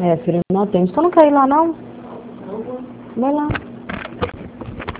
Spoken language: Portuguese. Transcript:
É, filho, não tem. Você não quer ir lá, não? Vai lá.